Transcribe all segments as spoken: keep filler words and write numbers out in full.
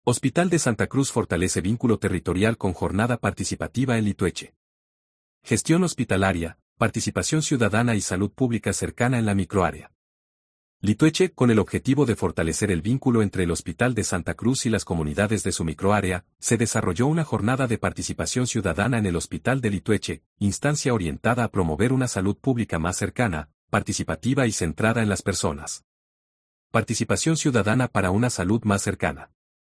Hospital de Santa Cruz fortalece vínculo territorial con jornada participativa en Litueche. Gestión hospitalaria, participación ciudadana y salud pública cercana en la microárea. Litueche, con el objetivo de fortalecer el vínculo entre el Hospital de Santa Cruz y las comunidades de su microárea, se desarrolló una jornada de participación ciudadana en el Hospital de Litueche, instancia orientada a promover una salud pública más cercana, participativa y centrada en las personas. Participación ciudadana para una salud más cercana.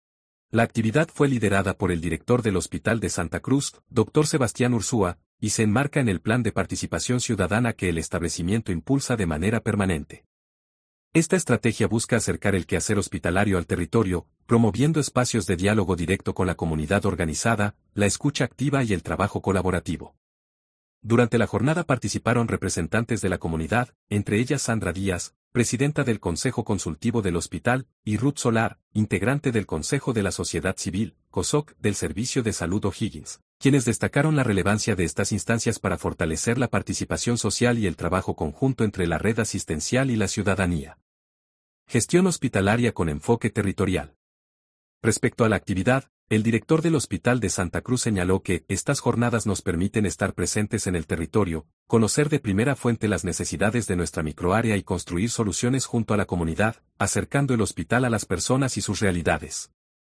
La actividad fue liderada por el director del Hospital de Santa Cruz, doctor Sebastián Ursúa, y se enmarca en el plan de participación ciudadana que el establecimiento impulsa de manera permanente. Esta estrategia busca acercar el quehacer hospitalario al territorio, promoviendo espacios de diálogo directo con la comunidad organizada, la escucha activa y el trabajo colaborativo. Durante la jornada participaron representantes de la comunidad, entre ellas Sandra Díaz, presidenta del Consejo Consultivo del Hospital, y Ruth Solar, integrante del Consejo de la Sociedad Civil, COSOC, del Servicio de Salud O'Higgins, quienes destacaron la relevancia de estas instancias para fortalecer la participación social y el trabajo conjunto entre la red asistencial y la ciudadanía. Gestión hospitalaria con enfoque territorial. Respecto a la actividad, el director del Hospital de Santa Cruz señaló que estas jornadas nos permiten estar presentes en el territorio, conocer de primera fuente las necesidades de nuestra microárea y construir soluciones junto a la comunidad, acercando el hospital a las personas y sus realidades.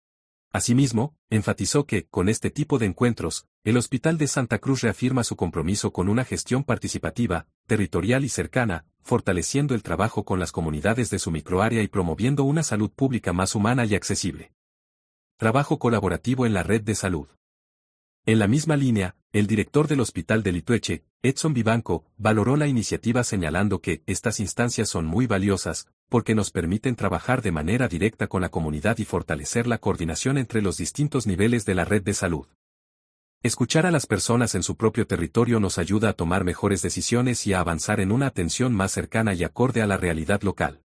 Asimismo, enfatizó que, con este tipo de encuentros, el Hospital de Santa Cruz reafirma su compromiso con una gestión participativa, territorial y cercana, fortaleciendo el trabajo con las comunidades de su microárea y promoviendo una salud pública más humana y accesible. Trabajo colaborativo en la red de salud. En la misma línea, el director del Hospital de Litueche, Edson Vivanco, valoró la iniciativa señalando que estas instancias son muy valiosas, porque nos permiten trabajar de manera directa con la comunidad y fortalecer la coordinación entre los distintos niveles de la red de salud. Escuchar a las personas en su propio territorio nos ayuda a tomar mejores decisiones y a avanzar en una atención más cercana y acorde a la realidad local.